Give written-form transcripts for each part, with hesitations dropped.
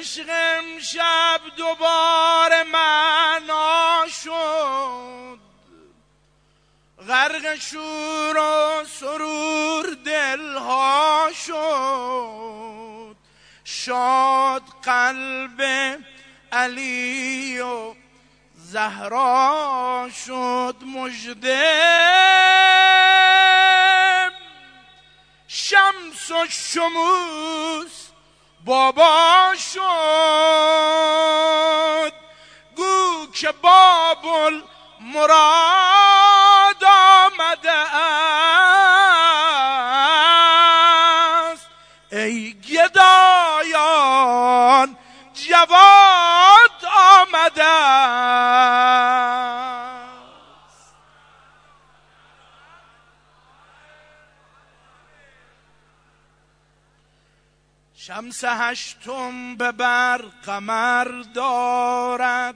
عشق امشب دوباره معنا شد، غرق شور و سرور دلها شد. شاد قلب علی و زهرا شد، مژده شمس و شموس بابا شد. گو که باب المراد آمده است، ای گدایان جواد آمده است. شمس هشتم به بر قمر دارد،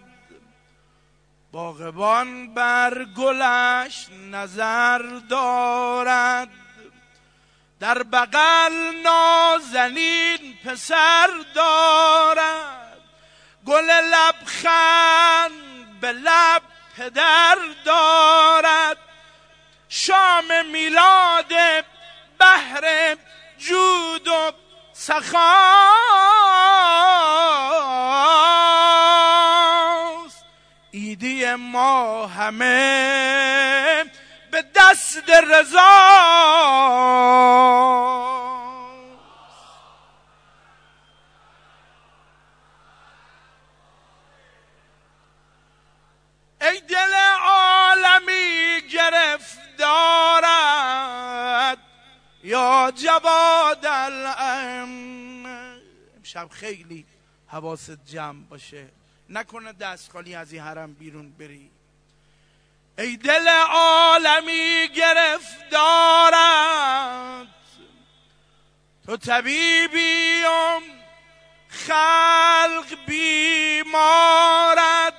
باغبان بر گلش نظر دارد. در بغل نازنین پسر دارد، گل لبخند به لب پدر دارد. شام میلاد بحر جود و سخاست، عیدی ما همه به دست رضاست. ای دل عالمی گرفتارت یا جواد الام. امشب خیلی حواست جمع باشه، نکنه دست خالی از این حرم بیرون بری. ای دل عالمی گرفتارت، تو طبیبیم خلق بیمارت.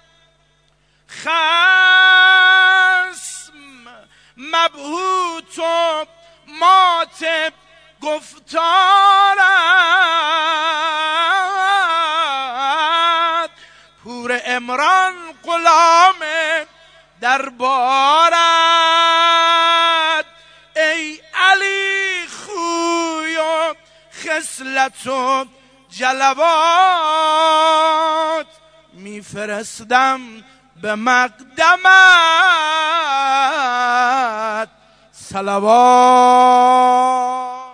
خصم مبهوت و مات گفتارت. پور عمران غلام دربارت. ای علی خوی و خصلت و جلوات، میفرستم به مقدمت صلوات.